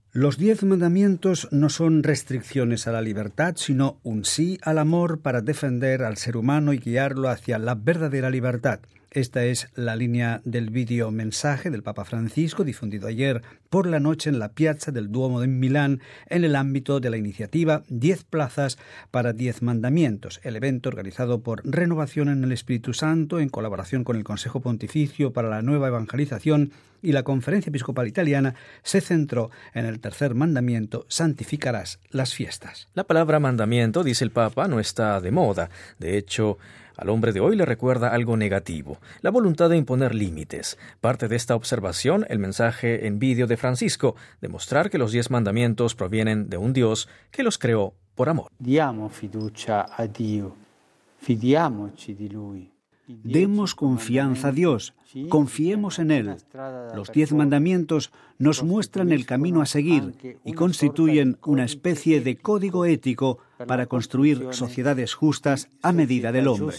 Los 10 mandamientos no son restricciones a la libertad, sino un sí al amor para defender al ser humano y guiarlo hacia la verdadera libertad. Esta es la línea del vídeo mensaje del Papa Francisco difundido ayer por la noche en la piazza del Duomo de Milán en el ámbito de la iniciativa 10 plazas para 10 mandamientos, el evento organizado por Renovación en el Espíritu Santo en colaboración con el Consejo Pontificio para la Nueva Evangelización y la Conferencia Episcopal Italiana se centró en el tercer mandamiento: santificarás las fiestas. La palabra mandamiento, dice el Papa, no está de moda. De hecho, al hombre de hoy le recuerda algo negativo, la voluntad de imponer límites. Parte de esta observación, el mensaje en vídeo de Francisco, demostrar que los 10 mandamientos provienen de un Dios que los creó por amor. Diamo fiducia a Dio, fidiamoci di Lui. Demos confianza a Dios, confiemos en Él. Los 10 mandamientos nos muestran el camino a seguir y constituyen una especie de código ético para construir sociedades justas a medida del hombre.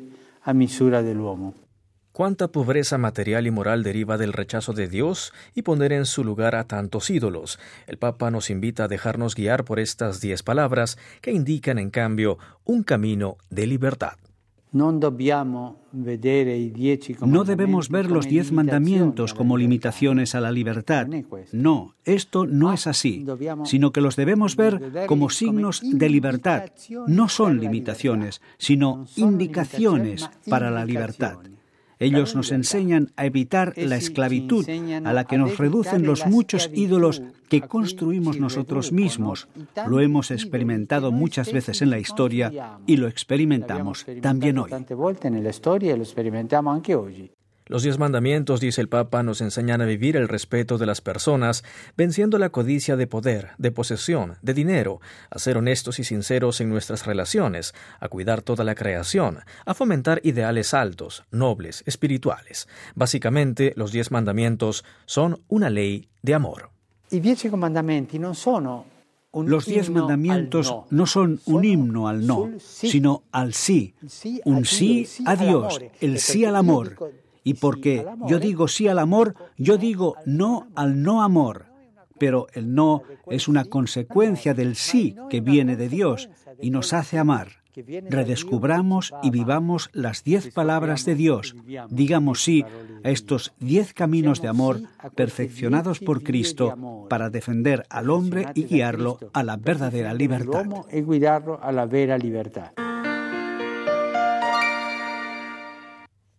Cuánta pobreza material y moral deriva del rechazo de Dios y poner en su lugar a tantos ídolos. El Papa nos invita a dejarnos guiar por estas 10 palabras que indican, en cambio, un camino de libertad. No debemos ver los 10 mandamientos como limitaciones a la libertad. No, esto no es así, sino que los debemos ver como signos de libertad. No son limitaciones, sino indicaciones para la libertad. Ellos nos enseñan a evitar la esclavitud a la que nos reducen los muchos ídolos que construimos nosotros mismos. Lo hemos experimentado muchas veces en la historia y lo experimentamos también hoy. Los 10 mandamientos, dice el Papa, nos enseñan a vivir el respeto de las personas, venciendo la codicia de poder, de posesión, de dinero, a ser honestos y sinceros en nuestras relaciones, a cuidar toda la creación, a fomentar ideales altos, nobles, espirituales. Básicamente, los 10 mandamientos son una ley de amor. Los 10 mandamientos no son un himno al no, sino al sí. Un sí a Dios, el sí al amor. Y porque yo digo sí al amor, yo digo no al no amor. Pero el no es una consecuencia del sí que viene de Dios y nos hace amar. Redescubramos y vivamos las 10 palabras de Dios. Digamos sí a estos 10 caminos de amor perfeccionados por Cristo para defender al hombre y guiarlo a la verdadera libertad.